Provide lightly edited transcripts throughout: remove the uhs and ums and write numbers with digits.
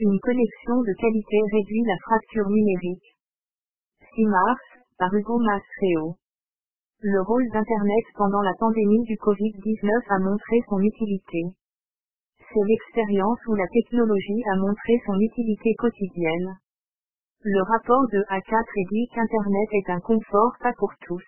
Une connexion de qualité réduit la fracture numérique. 6 mars, par Hugo Mastreo. Le rôle d'Internet pendant la pandémie du Covid-19 a montré son utilité. C'est l'expérience où la technologie a montré son utilité quotidienne. Le rapport de A4 dit qu'Internet est un confort pas pour tous.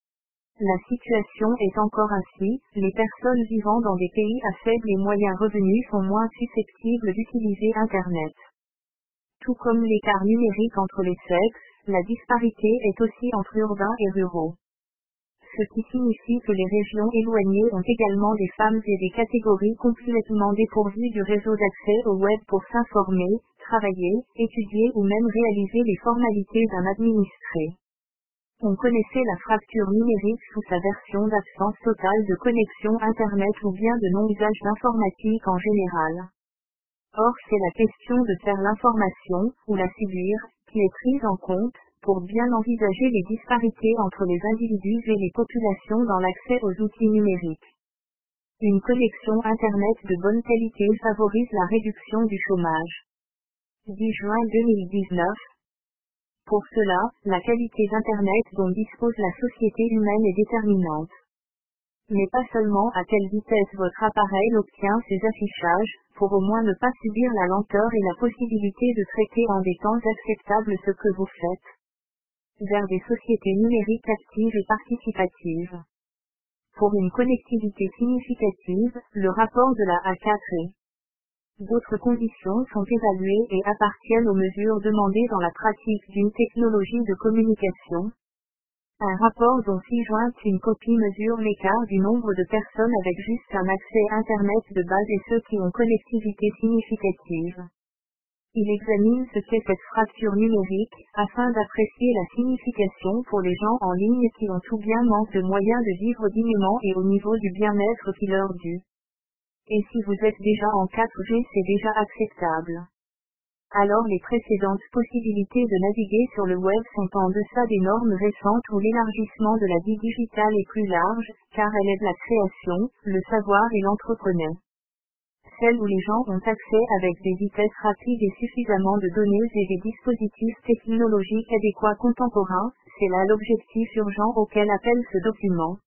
La situation est encore ainsi, les personnes vivant dans des pays à faibles et moyens revenus sont moins susceptibles d'utiliser Internet. Tout comme l'écart numérique entre les sexes, la disparité est aussi entre urbains et ruraux. Ce qui signifie que les régions éloignées ont également des femmes et des catégories complètement dépourvues du réseau d'accès au web pour s'informer, travailler, étudier ou même réaliser les formalités d'un administré. On connaissait la fracture numérique sous sa version d'absence totale de connexion Internet ou bien de non-usage d'informatique en général. Or c'est la question de faire l'information, ou la subir, qui est prise en compte, pour bien envisager les disparités entre les individus et les populations dans l'accès aux outils numériques. Une connexion Internet de bonne qualité favorise la réduction du chômage. 10 juin 2019. Pour cela, la qualité d'Internet dont dispose la société humaine est déterminante. Mais pas seulement à quelle vitesse votre appareil obtient ses affichages, pour au moins ne pas subir la lenteur et la possibilité de traiter en des temps acceptables ce que vous faites. Vers des sociétés numériques actives et participatives. Pour une connectivité significative, le rapport de la A4 est. D'autres conditions sont évaluées et appartiennent aux mesures demandées dans la pratique d'une technologie de communication. Un rapport dont ci-jointe une copie mesure l'écart du nombre de personnes avec juste un accès Internet de base et ceux qui ont connectivité significative. Il examine ce qu'est cette fracture numérique, afin d'apprécier la signification pour les gens en ligne qui ont ou bien manquent de moyens de vivre dignement et au niveau du bien-être qui leur dû. Et si vous êtes déjà en 4G, c'est déjà acceptable. Alors les précédentes possibilités de naviguer sur le web sont en deçà des normes récentes où l'élargissement de la vie digitale est plus large, car elle aide la création, le savoir et l'entrepreneur. Celle où les gens ont accès avec des vitesses rapides et suffisamment de données et des dispositifs technologiques adéquats contemporains, c'est là l'objectif urgent auquel appelle ce document.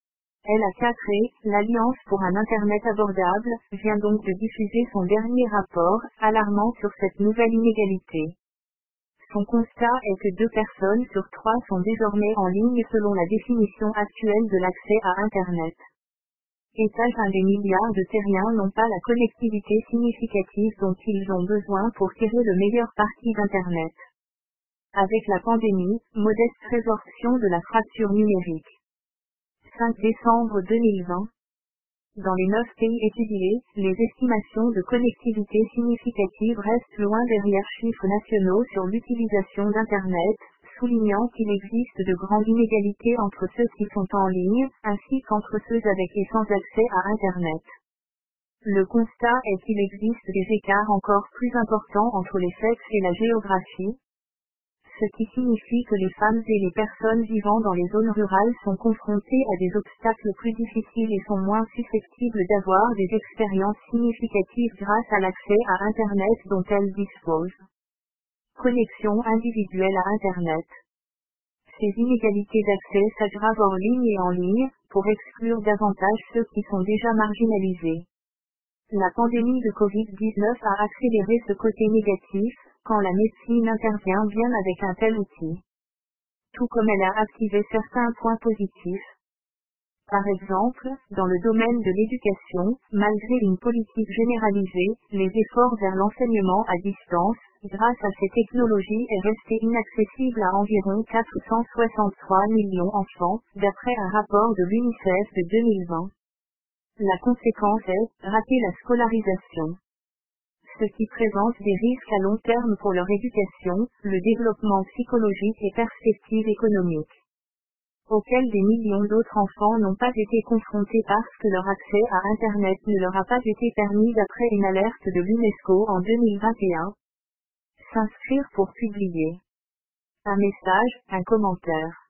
LA4E, l'Alliance pour un Internet abordable, vient donc de diffuser son dernier rapport, alarmant sur cette nouvelle inégalité. Son constat est que 2 personnes sur 3 sont désormais en ligne selon la définition actuelle de l'accès à Internet. Étage 1 des milliards de terriens n'ont pas la connectivité significative dont ils ont besoin pour tirer le meilleur parti d'Internet. Avec la pandémie, modeste résorption de la fracture numérique. 5 décembre 2020. Dans les 9 pays étudiés, les estimations de connectivité significative restent loin derrière chiffres nationaux sur l'utilisation d'Internet, soulignant qu'il existe de grandes inégalités entre ceux qui sont en ligne, ainsi qu'entre ceux avec et sans accès à Internet. Le constat est qu'il existe des écarts encore plus importants entre les sexes et la géographie, ce qui signifie que les femmes et les personnes vivant dans les zones rurales sont confrontées à des obstacles plus difficiles et sont moins susceptibles d'avoir des expériences significatives grâce à l'accès à Internet dont elles disposent. Connexion individuelle à Internet. Ces inégalités d'accès s'aggravent hors ligne et en ligne, pour exclure davantage ceux qui sont déjà marginalisés. La pandémie de Covid-19 a accéléré ce côté négatif, quand la médecine intervient bien avec un tel outil. Tout comme elle a activé certains points positifs. Par exemple, dans le domaine de l'éducation, malgré une politique généralisée, les efforts vers l'enseignement à distance, grâce à ces technologies est resté inaccessible à environ 463 millions d'enfants, d'après un rapport de l'UNICEF de 2020. La conséquence est, rater la scolarisation. Ce qui présente des risques à long terme pour leur éducation, le développement psychologique et perspectives économiques. Auxquels des millions d'autres enfants n'ont pas été confrontés parce que leur accès à Internet ne leur a pas été permis d'après une alerte de l'UNESCO en 2021. S'inscrire pour publier. Un message, un commentaire.